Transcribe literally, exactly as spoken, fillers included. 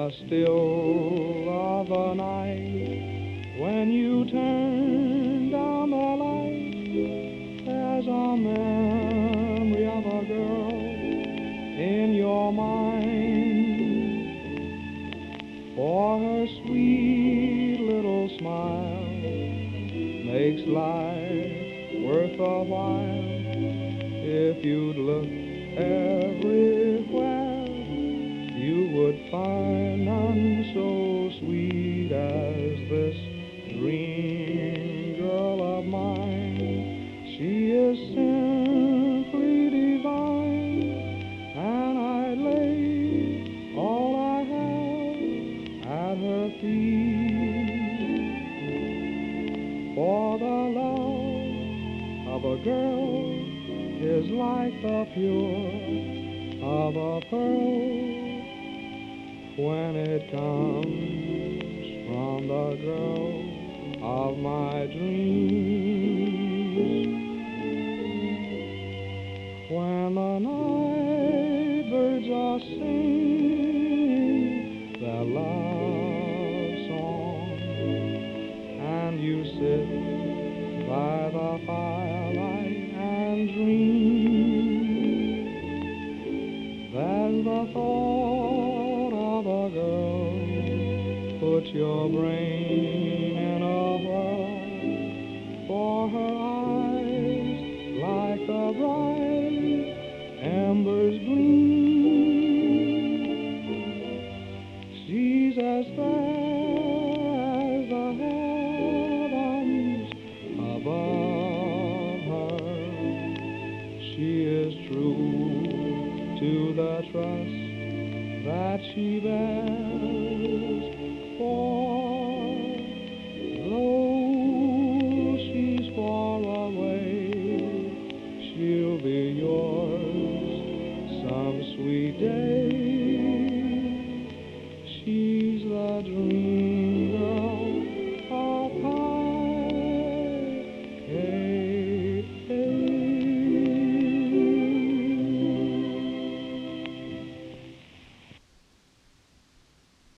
the still of the night, when you turn down the light, there's a memory of a girl in your mind. For her sweet little smile makes life worth a while. If you'd look everywhere, you would find none so sweet as this dream girl of mine. She is simply divine, and I'd lay all I have at her feet. For the love of a girl is like the pure of a pearl when it comes from the girl of my dreams. When the night birds are singing their love song, and you sit by the firelight and dream, there's the thought of a girl. Put your brain in a whirl, for her eyes like the bright embers gleam. She's as fair as the heavens above her. She is true to the trust that she bears, for though she's far away, she'll be yours some sweet day.